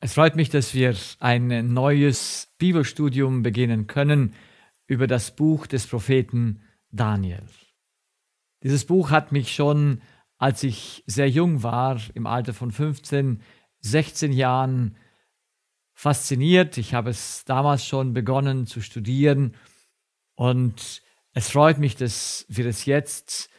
Es freut mich, dass wir ein neues Bibelstudium beginnen können über das Buch des Propheten Daniel. Dieses Buch hat mich schon, als ich sehr jung war, im Alter von 15, 16 Jahren, fasziniert. Ich habe es damals schon begonnen zu studieren und es freut mich, dass wir es jetzt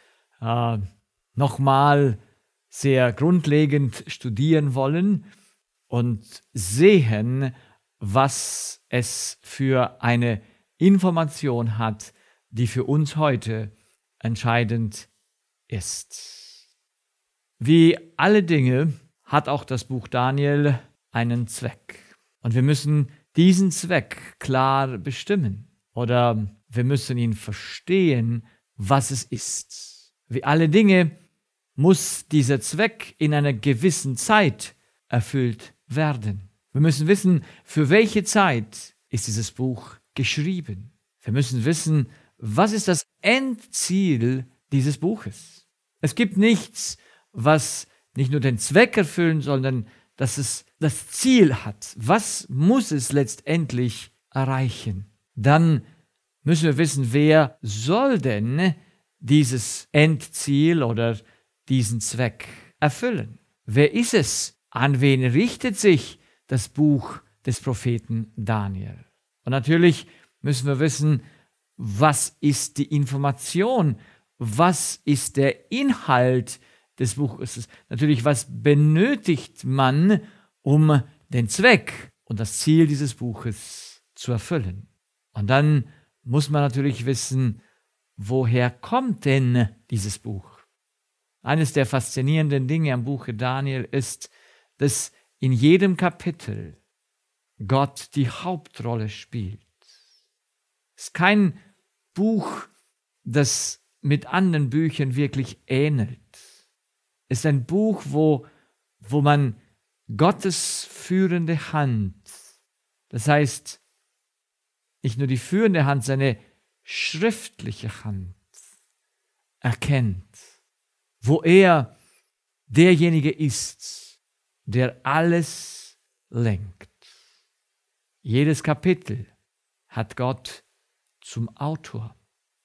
nochmal sehr grundlegend studieren wollen und sehen, was es für eine Information hat, die für uns heute entscheidend ist. Wie alle Dinge hat auch das Buch Daniel einen Zweck. Und wir müssen diesen Zweck klar bestimmen oder wir müssen ihn verstehen, was es ist. Wie alle Dinge muss dieser Zweck in einer gewissen Zeit erfüllt werden. Wir müssen wissen, für welche Zeit ist dieses Buch geschrieben. Wir müssen wissen, was ist das Endziel dieses Buches. Es gibt nichts, was nicht nur den Zweck erfüllen, sondern dass es das Ziel hat. Was muss es letztendlich erreichen? Dann müssen wir wissen, wer soll denn dieses Endziel oder diesen Zweck erfüllen? Wer ist es? An wen richtet sich das Buch des Propheten Daniel? Und natürlich müssen wir wissen, was ist die Information? Was ist der Inhalt des Buches? Natürlich, was benötigt man, um den Zweck und das Ziel dieses Buches zu erfüllen? Und dann muss man natürlich wissen, woher kommt denn dieses Buch? Eines der faszinierenden Dinge am Buche Daniel ist, dass in jedem Kapitel Gott die Hauptrolle spielt. Es ist kein Buch, das mit anderen Büchern wirklich ähnelt. Es ist ein Buch, wo man Gottes führende Hand, das heißt nicht nur die führende Hand, seine schriftliche Hand erkennt, wo er derjenige ist, der alles lenkt. Jedes Kapitel hat Gott zum Autor.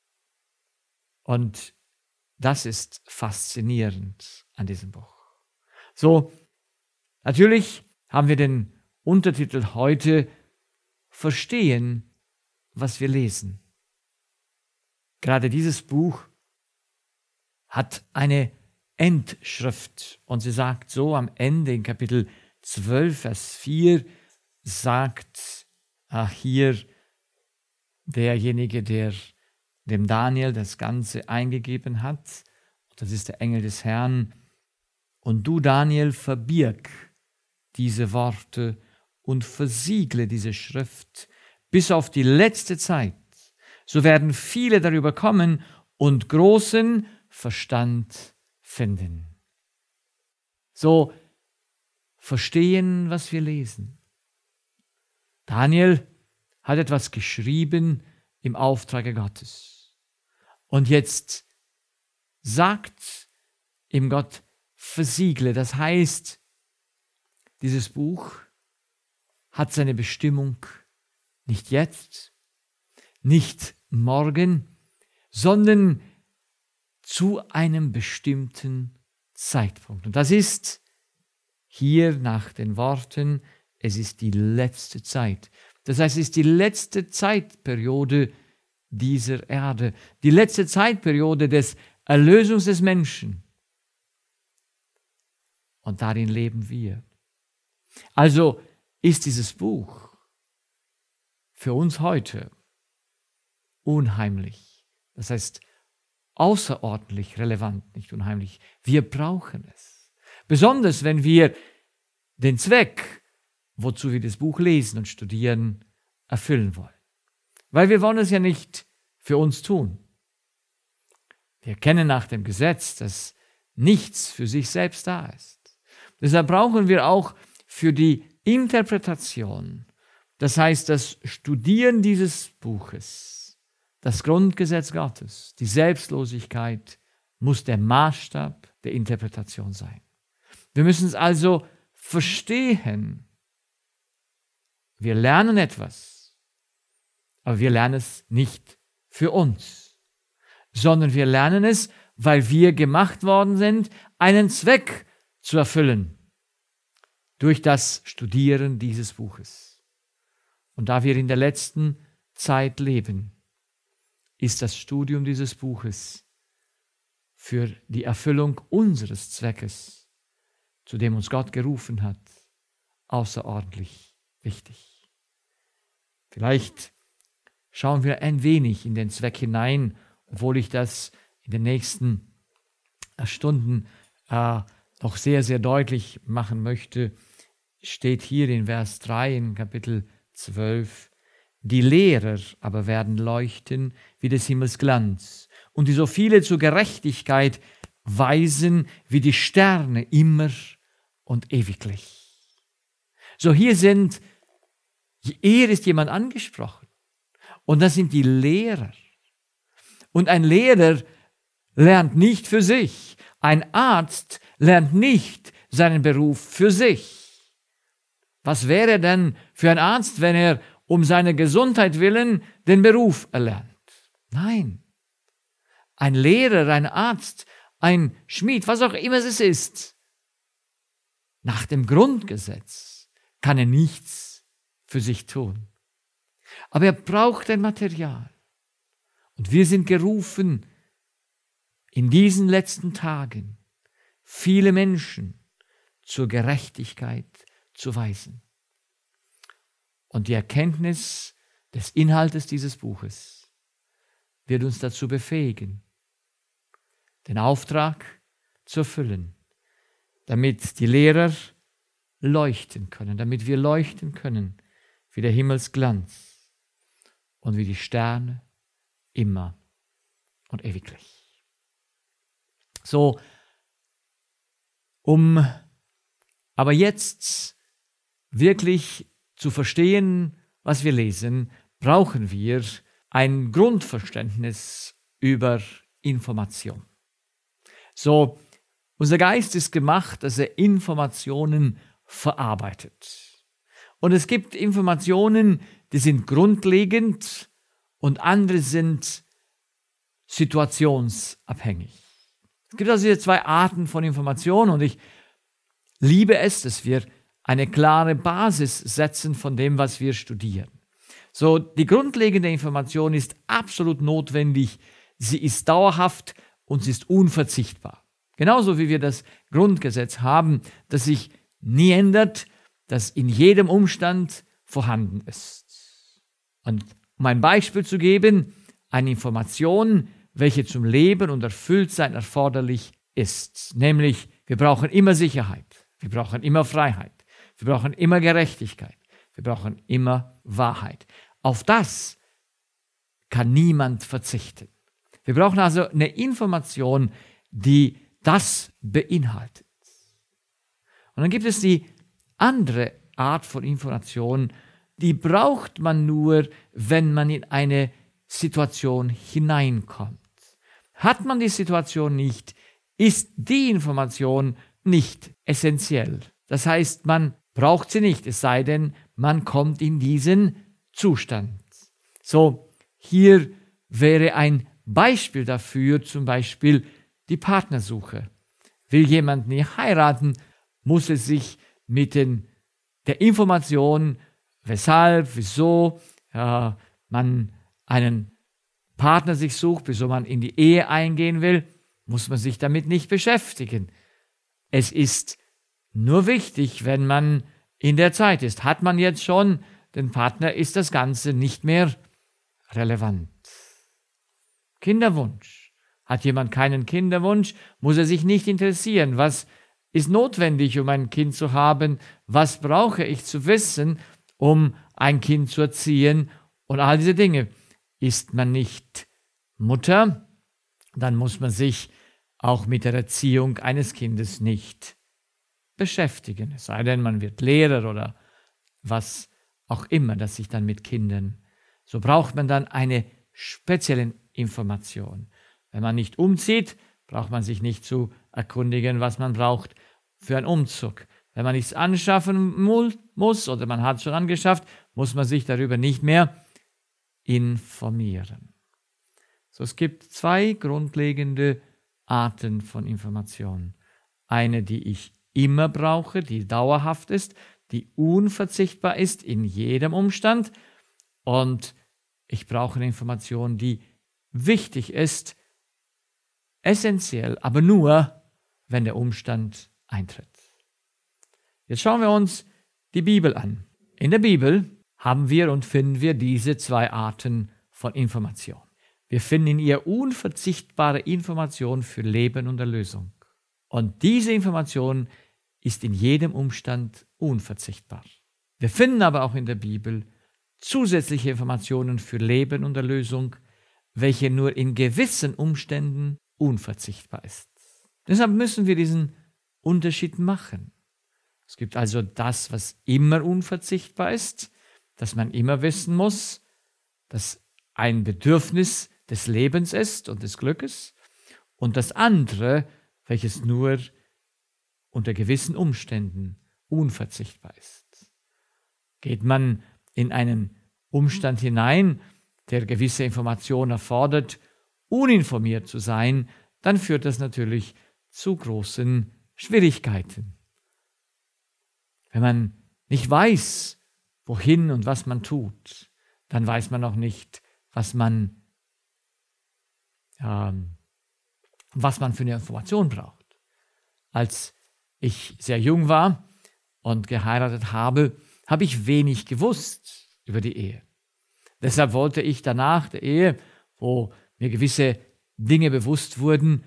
Und das ist faszinierend an diesem Buch. So, natürlich haben wir den Untertitel heute Verstehen, was wir lesen. Gerade dieses Buch hat eine Endschrift und sie sagt so am Ende in Kapitel 12, Vers 4, sagt hier derjenige, der dem Daniel das Ganze eingegeben hat, das ist der Engel des Herrn, und du, Daniel, verbirg diese Worte und versiegle diese Schrift bis auf die letzte Zeit. So werden viele darüber kommen und großen Verstand finden. So verstehen, was wir lesen. Daniel hat etwas geschrieben im Auftrage Gottes. Und jetzt sagt ihm Gott, versiegle. Das heißt, dieses Buch hat seine Bestimmung nicht jetzt, nicht morgen, sondern zu einem bestimmten Zeitpunkt. Und das ist hier nach den Worten, es ist die letzte Zeit. Das heißt, es ist die letzte Zeitperiode dieser Erde, die letzte Zeitperiode des Erlösungs des Menschen. Und darin leben wir. Also ist dieses Buch für uns heute unheimlich. Das heißt, außerordentlich relevant, nicht unheimlich. Wir brauchen es. Besonders, wenn wir den Zweck, wozu wir das Buch lesen und studieren, erfüllen wollen. Weil wir wollen es ja nicht für uns tun. Wir kennen nach dem Gesetz, dass nichts für sich selbst da ist. Deshalb brauchen wir auch für die Interpretation, das heißt das Studieren dieses Buches, das Grundgesetz Gottes, die Selbstlosigkeit muss der Maßstab der Interpretation sein. Wir müssen es also verstehen, wir lernen etwas, aber wir lernen es nicht für uns, sondern wir lernen es, weil wir gemacht worden sind, einen Zweck zu erfüllen durch das Studieren dieses Buches. Und da wir in der letzten Zeit leben, ist das Studium dieses Buches für die Erfüllung unseres Zweckes, zu dem uns Gott gerufen hat, außerordentlich wichtig. Vielleicht schauen wir ein wenig in den Zweck hinein, obwohl ich das in den nächsten Stunden noch sehr, sehr deutlich machen möchte, steht hier in Vers 3 in Kapitel 12, die Lehrer aber werden leuchten wie des Himmels Glanz und die so viele zur Gerechtigkeit weisen wie die Sterne immer und ewiglich. So hier ist jemand angesprochen und das sind die Lehrer. Und ein Lehrer lernt nicht für sich. Ein Arzt lernt nicht seinen Beruf für sich. Was wäre denn für ein Arzt, wenn er um seine Gesundheit willen den Beruf erlernt? Nein. Ein Lehrer, ein Arzt, ein Schmied, was auch immer es ist, nach dem Grundgesetz kann er nichts für sich tun. Aber er braucht ein Material. Und wir sind gerufen, in diesen letzten Tagen viele Menschen zur Gerechtigkeit zu weisen. Und die Erkenntnis des Inhaltes dieses Buches wird uns dazu befähigen, den Auftrag zu erfüllen, damit die Lehrer leuchten können, damit wir leuchten können wie der Himmelsglanz und wie die Sterne immer und ewiglich. So, um aber jetzt wirklich zu verstehen, was wir lesen, brauchen wir ein Grundverständnis über Information. So, unser Geist ist gemacht, dass er Informationen verarbeitet. Und es gibt Informationen, die sind grundlegend und andere sind situationsabhängig. Es gibt also hier zwei Arten von Informationen und ich liebe es, dass wir eine klare Basis setzen von dem, was wir studieren. So, die grundlegende Information ist absolut notwendig, sie ist dauerhaft und sie ist unverzichtbar. Genauso wie wir das Grundgesetz haben, das sich nie ändert, das in jedem Umstand vorhanden ist. Und um ein Beispiel zu geben, eine Information, welche zum Leben und Erfülltsein erforderlich ist. Nämlich, wir brauchen immer Sicherheit, wir brauchen immer Freiheit, wir brauchen immer Gerechtigkeit, wir brauchen immer Wahrheit. Auf das kann niemand verzichten. Wir brauchen also eine Information, die das beinhaltet. Und dann gibt es die andere Art von Information, die braucht man nur, wenn man in eine Situation hineinkommt. Hat man die Situation nicht, ist die Information nicht essentiell. Das heißt, man braucht sie nicht, es sei denn, man kommt in diesen Zustand. So, hier wäre ein Beispiel dafür, zum Beispiel die Partnersuche. Will jemand nicht heiraten, muss es sich mit der Information, weshalb, wieso man einen Partner sich sucht, wieso man in die Ehe eingehen will, muss man sich damit nicht beschäftigen. Es ist nur wichtig, wenn man in der Zeit ist. Hat man jetzt schon den Partner, ist das Ganze nicht mehr relevant. Kinderwunsch. Hat jemand keinen Kinderwunsch, muss er sich nicht interessieren. Was ist notwendig, um ein Kind zu haben? Was brauche ich zu wissen, um ein Kind zu erziehen? Und all diese Dinge. Ist man nicht Mutter, dann muss man sich auch mit der Erziehung eines Kindes nicht beschäftigen. Es sei denn, man wird Lehrer oder was auch immer, das sich dann mit Kindern. So braucht man dann eine spezielle Information. Wenn man nicht umzieht, braucht man sich nicht zu erkundigen, was man braucht für einen Umzug. Wenn man nichts anschaffen muss oder man hat es schon angeschafft, muss man sich darüber nicht mehr informieren. So, es gibt zwei grundlegende Arten von Informationen. Eine, die ich immer brauche, die dauerhaft ist, die unverzichtbar ist in jedem Umstand. Und ich brauche eine Information, die wichtig ist, essentiell, aber nur, wenn der Umstand eintritt. Jetzt schauen wir uns die Bibel an. In der Bibel haben wir und finden wir diese zwei Arten von Information. Wir finden in ihr unverzichtbare Information für Leben und Erlösung. Und diese Information ist in jedem Umstand unverzichtbar. Wir finden aber auch in der Bibel zusätzliche Informationen für Leben und Erlösung, welche nur in gewissen Umständen unverzichtbar ist. Deshalb müssen wir diesen Unterschied machen. Es gibt also das, was immer unverzichtbar ist, das man immer wissen muss, das ein Bedürfnis des Lebens ist und des Glückes, und das andere, welches nur unter gewissen Umständen unverzichtbar ist. Geht man in einen Umstand hinein, der gewisse Informationen erfordert, uninformiert zu sein, dann führt das natürlich zu großen Schwierigkeiten. Wenn man nicht weiß, wohin und was man tut, dann weiß man auch nicht, was man für eine Information braucht. Als ich sehr jung war und geheiratet habe, habe ich wenig gewusst über die Ehe. Deshalb wollte ich danach der Ehe, wo mir gewisse Dinge bewusst wurden,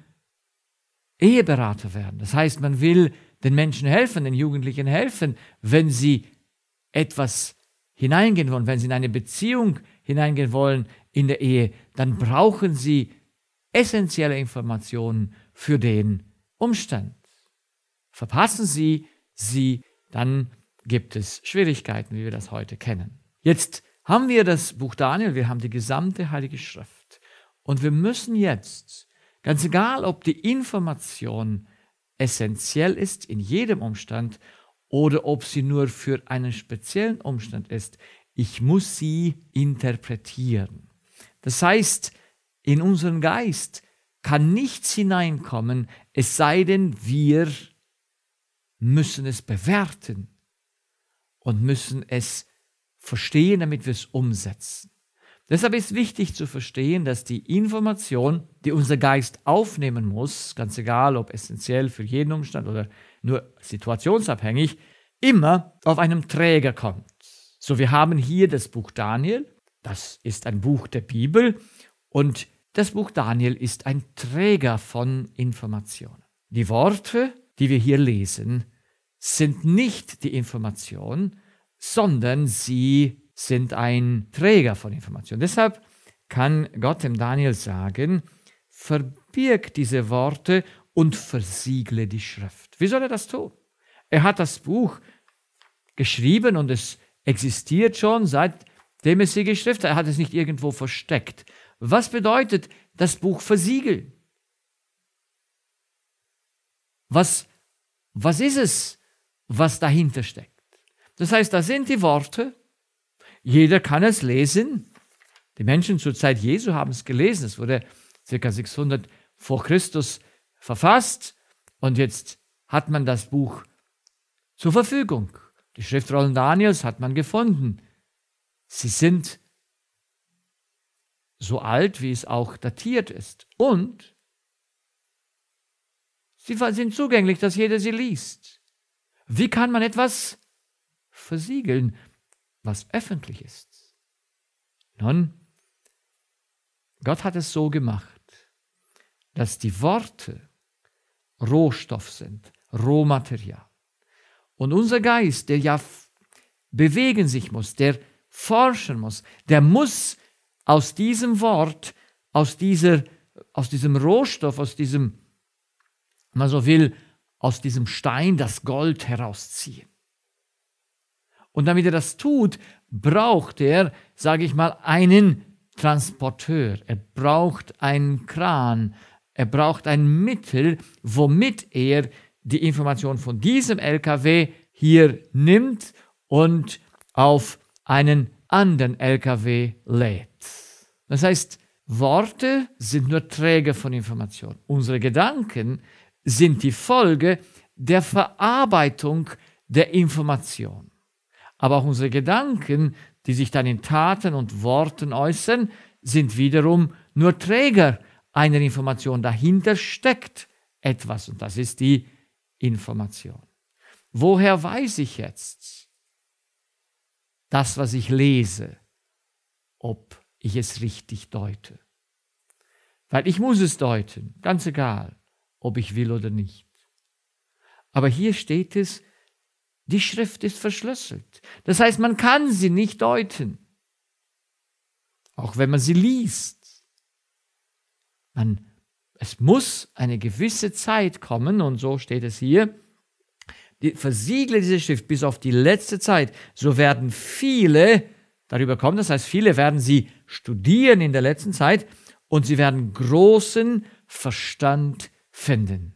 Eheberater werden. Das heißt, man will den Menschen helfen, den Jugendlichen helfen, wenn sie etwas hineingehen wollen, wenn sie in eine Beziehung hineingehen wollen in der Ehe, dann brauchen sie essentielle Informationen für den Umstand. Verpassen sie sie, dann gibt es Schwierigkeiten, wie wir das heute kennen. Jetzt haben wir das Buch Daniel, wir haben die gesamte Heilige Schrift. Und wir müssen jetzt, ganz egal, ob die Information essentiell ist in jedem Umstand oder ob sie nur für einen speziellen Umstand ist, ich muss sie interpretieren. Das heißt, in unseren Geist kann nichts hineinkommen, es sei denn, wir müssen es bewerten und müssen es verstehen, damit wir es umsetzen. Deshalb ist wichtig zu verstehen, dass die Information, die unser Geist aufnehmen muss, ganz egal, ob essentiell für jeden Umstand oder nur situationsabhängig, immer auf einem Träger kommt. So, wir haben hier das Buch Daniel, das ist ein Buch der Bibel, und das Buch Daniel ist ein Träger von Informationen. Die Worte, die wir hier lesen, sind nicht die Information, sondern sie sind ein Träger von Informationen. Deshalb kann Gott dem Daniel sagen, verbirg diese Worte und versiegle die Schrift. Wie soll er das tun? Er hat das Buch geschrieben und es existiert schon, seitdem es sie geschrieben hat. Er hat es nicht irgendwo versteckt. Was bedeutet das Buch versiegeln? Was ist es, was dahinter steckt? Das heißt, da sind die Worte, jeder kann es lesen. Die Menschen zur Zeit Jesu haben es gelesen. Es wurde ca. 600 vor Christus verfasst und jetzt hat man das Buch zur Verfügung. Die Schriftrollen Daniels hat man gefunden. Sie sind so alt, wie es auch datiert ist. Und sie sind zugänglich, dass jeder sie liest. Wie kann man etwas versiegeln, was öffentlich ist? Nun, Gott hat es so gemacht, dass die Worte Rohstoff sind, Rohmaterial. Und unser Geist, der ja bewegen sich muss, der forschen muss, der muss aus diesem Wort, aus diesem Rohstoff, aus diesem, wenn man so will, aus diesem Stein das Gold herausziehen. Und damit er das tut, braucht er, sage ich mal, einen Transporteur. Er braucht einen Kran. Er braucht ein Mittel, womit er die Information von diesem LKW hier nimmt und auf einen anderen LKW lädt. Das heißt, Worte sind nur Träger von Information. Unsere Gedanken sind die Folge der Verarbeitung der Information. Aber auch unsere Gedanken, die sich dann in Taten und Worten äußern, sind wiederum nur Träger einer Information. Dahinter steckt etwas und das ist die Information. Woher weiß ich jetzt das, was ich lese, ob ich es richtig deute? Weil ich muss es deuten, ganz egal, ob ich will oder nicht. Aber hier steht es, die Schrift ist verschlüsselt. Das heißt, man kann sie nicht deuten, auch wenn man sie liest. Es muss eine gewisse Zeit kommen, und so steht es hier, versiegle diese Schrift bis auf die letzte Zeit, so werden viele darüber kommen, das heißt, viele werden sie studieren in der letzten Zeit und sie werden großen Verstand finden.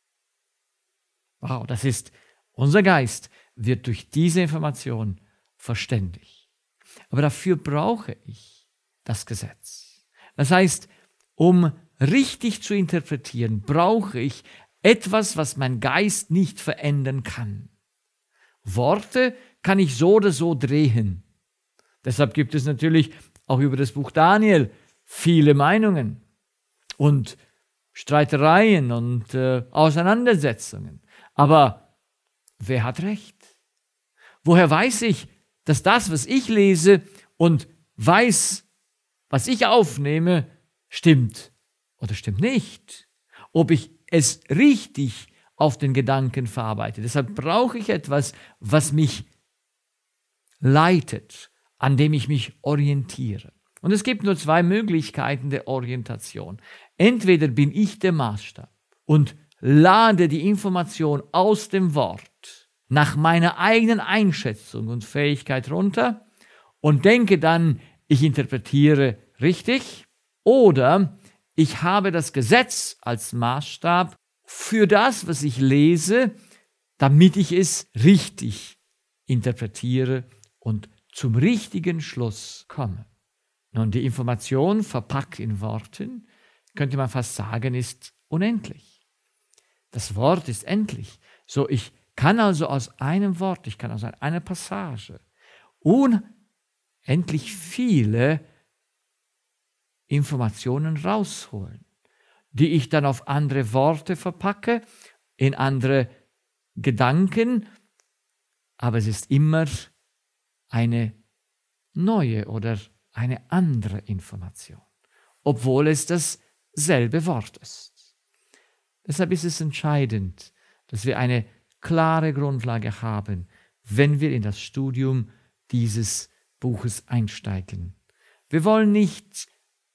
Wow, das ist, unser Geist wird durch diese Information verständig. Aber dafür brauche ich das Gesetz. Das heißt, um richtig zu interpretieren, brauche ich etwas, was mein Geist nicht verändern kann. Worte kann ich so oder so drehen. Deshalb gibt es natürlich auch über das Buch Daniel viele Meinungen und Streitereien und Auseinandersetzungen. Aber wer hat recht? Woher weiß ich, dass das, was ich lese und weiß, was ich aufnehme, stimmt oder stimmt nicht? Ob ich es richtig auf den Gedanken verarbeite. Deshalb brauche ich etwas, was mich leitet, an dem ich mich orientiere. Und es gibt nur zwei Möglichkeiten der Orientation. Entweder bin ich der Maßstab und lade die Information aus dem Wort nach meiner eigenen Einschätzung und Fähigkeit runter und denke dann, ich interpretiere richtig, oder ich habe das Gesetz als Maßstab für das, was ich lese, damit ich es richtig interpretiere und zum richtigen Schluss komme. Nun, die Information verpackt in Worten, könnte man fast sagen, ist unendlich. Das Wort ist endlich. So, ich kann also aus einem Wort, ich kann aus einer Passage unendlich viele Informationen rausholen, die ich dann auf andere Worte verpacke, in andere Gedanken, aber es ist immer eine neue oder eine andere Information, obwohl es dasselbe Wort ist. Deshalb ist es entscheidend, dass wir eine klare Grundlage haben, wenn wir in das Studium dieses Buches einsteigen. Wir wollen nicht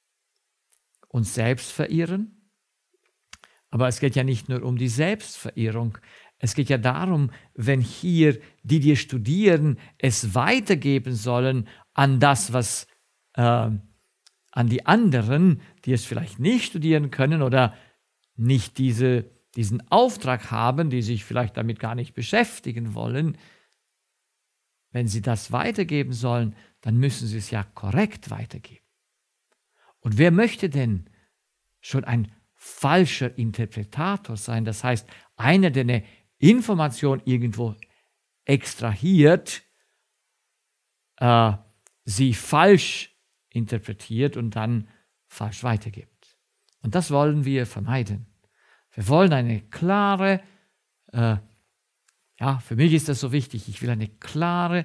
uns selbst verirren, aber es geht ja nicht nur um die Selbstverirrung, es geht ja darum, wenn hier die studieren, es weitergeben sollen an das, was an die anderen, die es vielleicht nicht studieren können oder nicht diesen Auftrag haben, die sich vielleicht damit gar nicht beschäftigen wollen. Wenn sie das weitergeben sollen, dann müssen sie es ja korrekt weitergeben. Und wer möchte denn schon ein falscher Interpretator sein? Das heißt, einer, der eine Information irgendwo extrahiert, sie falsch interpretiert und dann falsch weitergibt. Und das wollen wir vermeiden. Wir wollen eine klare, für mich ist das so wichtig, ich will eine klare,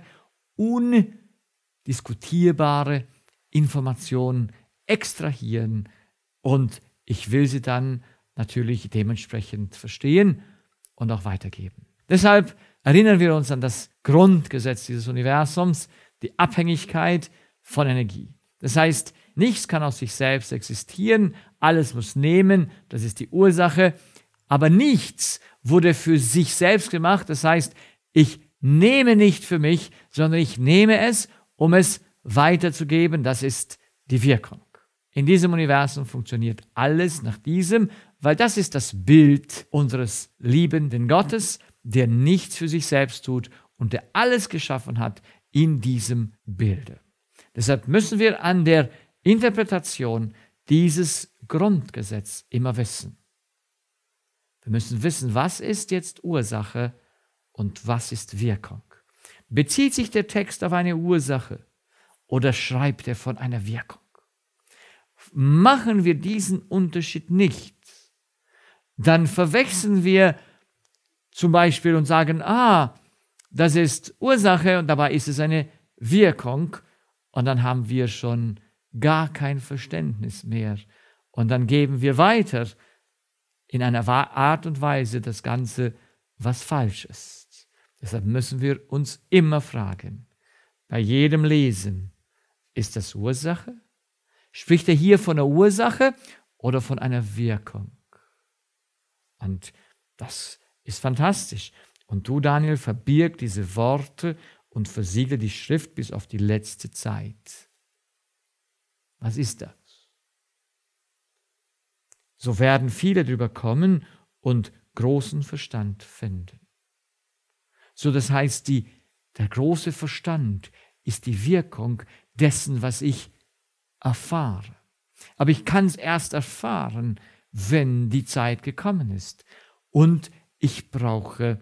undiskutierbare Information extrahieren und ich will sie dann natürlich dementsprechend verstehen und auch weitergeben. Deshalb erinnern wir uns an das Grundgesetz dieses Universums, die Abhängigkeit von Energie. Das heißt, nichts kann aus sich selbst existieren, alles muss nehmen, das ist die Ursache, aber nichts wurde für sich selbst gemacht. Das heißt, ich nehme nicht für mich, sondern ich nehme es, um es weiterzugeben. Das ist die Wirkung. In diesem Universum funktioniert alles nach diesem, weil das ist das Bild unseres liebenden Gottes, der nichts für sich selbst tut und der alles geschaffen hat in diesem Bilde. Deshalb müssen wir an der Interpretation dieses Grundgesetz immer wissen. Wir müssen wissen, was ist jetzt Ursache und was ist Wirkung. Bezieht sich der Text auf eine Ursache oder schreibt er von einer Wirkung? Machen wir diesen Unterschied nicht, dann verwechseln wir zum Beispiel und sagen, das ist Ursache und dabei ist es eine Wirkung und dann haben wir schon gar kein Verständnis mehr und dann geben wir weiter in einer Art und Weise das Ganze, was falsch ist. Deshalb müssen wir uns immer fragen, bei jedem Lesen, ist das Ursache? Spricht er hier von einer Ursache oder von einer Wirkung? Und das ist fantastisch. Und du, Daniel, verbirg diese Worte und versiegle die Schrift bis auf die letzte Zeit. Was ist das? So werden viele drüber kommen und großen Verstand finden. So, das heißt, der große Verstand ist die Wirkung dessen, was ich erfahre. Aber ich kann es erst erfahren, wenn die Zeit gekommen ist. Und ich brauche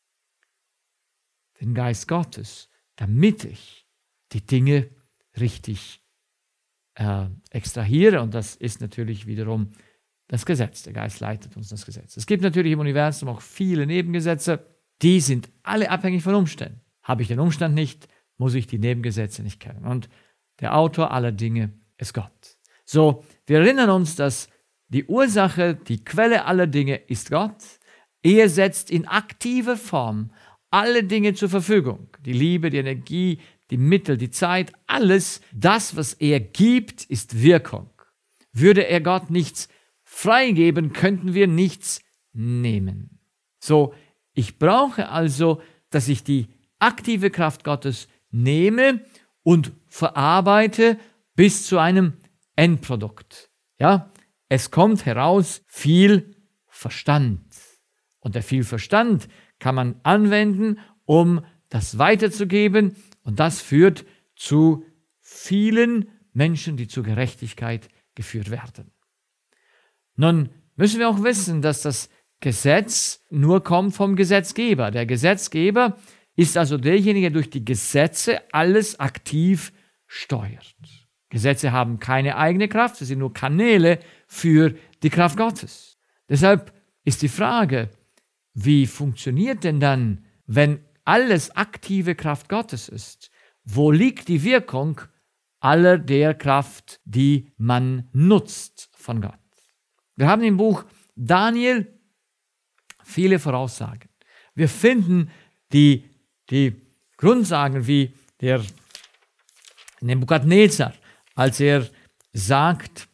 den Geist Gottes, damit ich die Dinge richtig extrahiere. Und das ist natürlich wiederum das Gesetz. Der Geist leitet uns das Gesetz. Es gibt natürlich im Universum auch viele Nebengesetze. Die sind alle abhängig von Umständen. Habe ich den Umstand nicht, muss ich die Nebengesetze nicht kennen. Und der Autor aller Dinge ist Gott. So, wir erinnern uns, dass die Ursache, die Quelle aller Dinge ist Gott. Er setzt in aktiver Form alle Dinge zur Verfügung. Die Liebe, die Energie, die Mittel, die Zeit, alles. Das, was er gibt, ist Wirkung. Würde er Gott nichts freigeben, könnten wir nichts nehmen. So, ich brauche also, dass ich die aktive Kraft Gottes nehme und verarbeite bis zu einem Endprodukt. Ja, es kommt heraus viel Verstand. Und der viel Verstand kann man anwenden, um das weiterzugeben. Und das führt zu vielen Menschen, die zur Gerechtigkeit geführt werden. Nun müssen wir auch wissen, dass das Gesetz nur kommt vom Gesetzgeber. Der Gesetzgeber ist also derjenige, der durch die Gesetze alles aktiv steuert. Gesetze haben keine eigene Kraft, sie sind nur Kanäle für die Kraft Gottes. Deshalb ist die Frage, wie funktioniert denn dann, wenn alles aktive Kraft Gottes ist? Wo liegt die Wirkung aller der Kraft, die man nutzt von Gott? Wir haben im Buch Daniel viele Voraussagen. Wir finden die Grundsagen wie der Nebukadnezar, als er sagt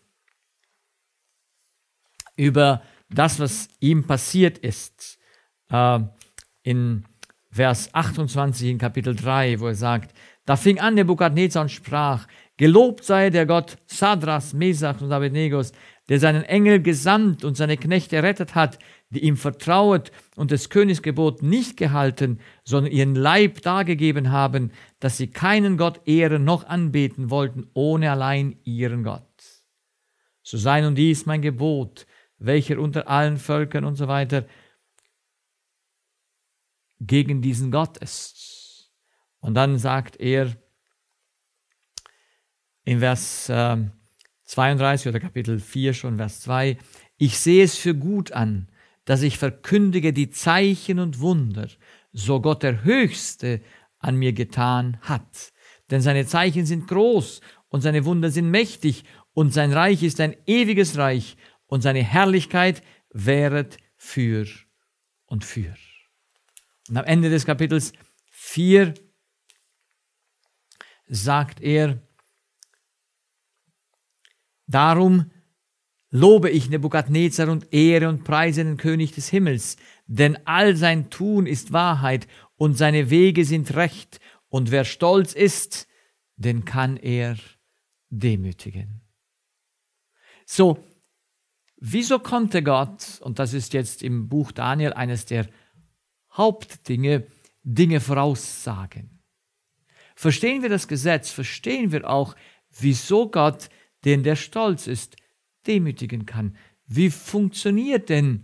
über das, was ihm passiert ist, in Vers 28 in Kapitel 3, wo er sagt, da fing an Nebukadnezar und sprach, gelobt sei der Gott Sadras, Mesach und Abednego, der seinen Engel gesandt und seine Knechte errettet hat, die ihm vertrauet und des Königs Gebot nicht gehalten, sondern ihren Leib dargegeben haben, dass sie keinen Gott ehren noch anbeten wollten, ohne allein ihren Gott. So sei nun dies mein Gebot, welcher unter allen Völkern und so weiter gegen diesen Gott ist. Und dann sagt er in Vers 32 oder Kapitel 4 schon, Vers 2, ich sehe es für gut an, dass ich verkündige die Zeichen und Wunder, so Gott der Höchste an mir getan hat. Denn seine Zeichen sind groß und seine Wunder sind mächtig und sein Reich ist ein ewiges Reich und seine Herrlichkeit währet für und für. Und am Ende des Kapitels 4 sagt er, darum lobe ich Nebukadnezar und ehre und preise den König des Himmels, denn all sein Tun ist Wahrheit und seine Wege sind recht, und wer stolz ist, den kann er demütigen. So, wieso konnte Gott, und das ist jetzt im Buch Daniel eines der Hauptdinge, Dinge voraussagen. Verstehen wir das Gesetz, verstehen wir auch, wieso Gott, den der stolz ist, demütigen kann. Wie funktioniert denn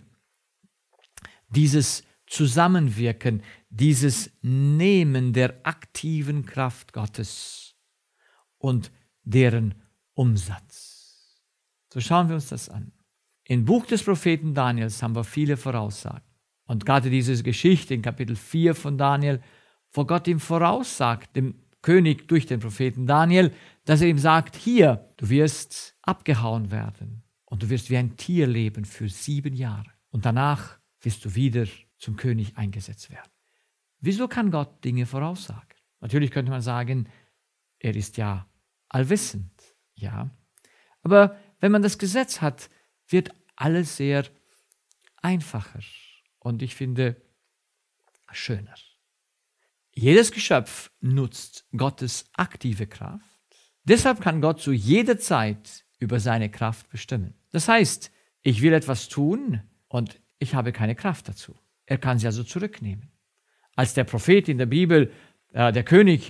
dieses Zusammenwirken, dieses Nehmen der aktiven Kraft Gottes und deren Umsatz? So schauen wir uns das an. Im Buch des Propheten Daniels haben wir viele Voraussagen. Und gerade diese Geschichte in Kapitel 4 von Daniel, wo Gott ihm voraussagt, dem König durch den Propheten Daniel, dass er ihm sagt, hier, du wirst abgehauen werden und du wirst wie ein Tier leben für 7 Jahre. Und danach wirst du wieder zum König eingesetzt werden. Wieso kann Gott Dinge voraussagen? Natürlich könnte man sagen, er ist ja allwissend, ja. Aber wenn man das Gesetz hat, wird alles sehr einfacher und ich finde schöner. Jedes Geschöpf nutzt Gottes aktive Kraft. Deshalb kann Gott zu jeder Zeit über seine Kraft bestimmen. Das heißt, ich will etwas tun und ich habe keine Kraft dazu. Er kann sie also zurücknehmen. Als der Prophet in der Bibel, der König,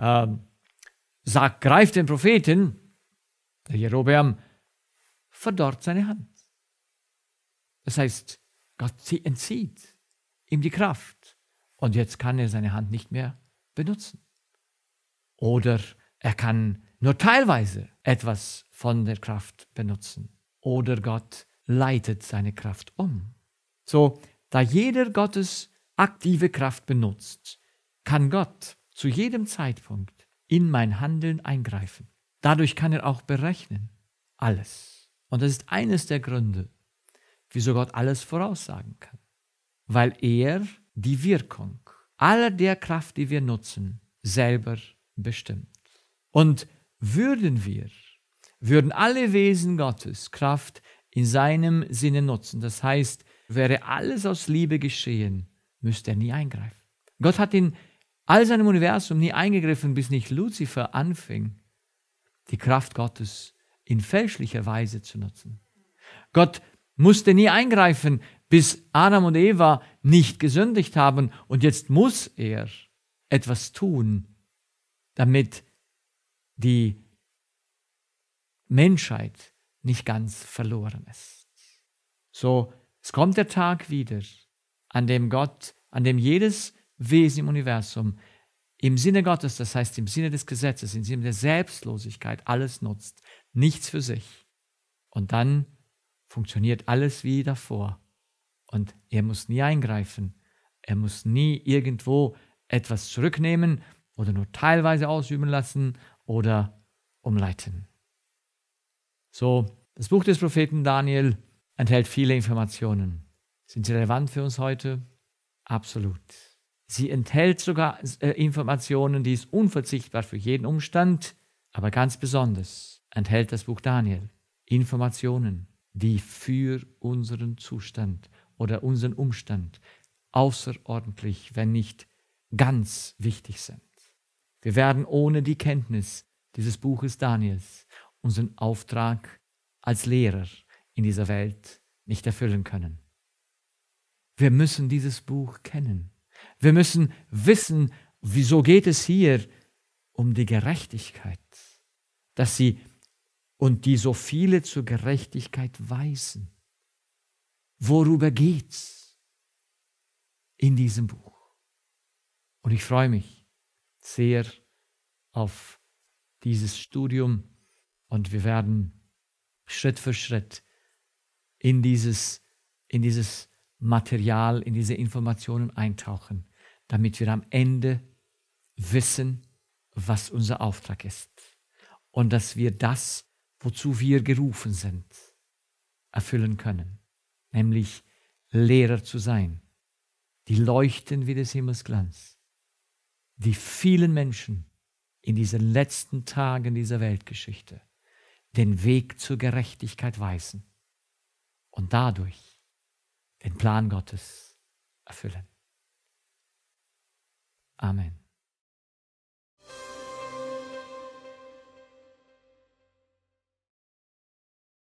sagt, greift den Propheten, der Jerobeam verdorrt seine Hand. Das heißt, Gott entzieht ihm die Kraft. Und jetzt kann er seine Hand nicht mehr benutzen. Oder er kann nur teilweise etwas von der Kraft benutzen. Oder Gott leitet seine Kraft um. So, da jeder Gottes aktive Kraft benutzt, kann Gott zu jedem Zeitpunkt in mein Handeln eingreifen. Dadurch kann er auch berechnen. Alles. Und das ist eines der Gründe, wieso Gott alles voraussagen kann. Weil er die Wirkung aller der Kraft, die wir nutzen, selber bestimmt. Und würden alle Wesen Gottes Kraft in seinem Sinne nutzen, das heißt, wäre alles aus Liebe geschehen, müsste er nie eingreifen. Gott hat in all seinem Universum nie eingegriffen, bis nicht Luzifer anfing, die Kraft Gottes in fälschlicher Weise zu nutzen. Gott musste nie eingreifen, bis Adam und Eva nicht gesündigt haben und jetzt muss er etwas tun, damit die Menschheit nicht ganz verloren ist. So, es kommt der Tag wieder, an dem jedes Wesen im Universum im Sinne Gottes, das heißt im Sinne des Gesetzes, im Sinne der Selbstlosigkeit alles nutzt, nichts für sich. Und dann funktioniert alles wie davor. Und er muss nie eingreifen. Er muss nie irgendwo etwas zurücknehmen oder nur teilweise ausüben lassen oder umleiten. So, das Buch des Propheten Daniel enthält viele Informationen. Sind sie relevant für uns heute? Absolut. Sie enthält sogar Informationen, die ist unverzichtbar für jeden Umstand, aber ganz besonders enthält das Buch Daniel Informationen, die für unseren Zustand oder unseren Umstand außerordentlich, wenn nicht ganz wichtig sind. Wir werden ohne die Kenntnis dieses Buches Daniels unseren Auftrag als Lehrer in dieser Welt nicht erfüllen können. Wir müssen dieses Buch kennen. Wir müssen wissen, wieso geht es hier um die Gerechtigkeit, dass sie und die so viele zur Gerechtigkeit weisen. Worüber geht's in diesem Buch? Und ich freue mich sehr auf dieses Studium und wir werden Schritt für Schritt in dieses Material, in diese Informationen eintauchen, damit wir am Ende wissen, was unser Auftrag ist und dass wir das, wozu wir gerufen sind, erfüllen können, nämlich Lehrer zu sein, die leuchten wie des Himmels Glanz, die vielen Menschen in diesen letzten Tagen dieser Weltgeschichte den Weg zur Gerechtigkeit weisen und dadurch den Plan Gottes erfüllen. Amen.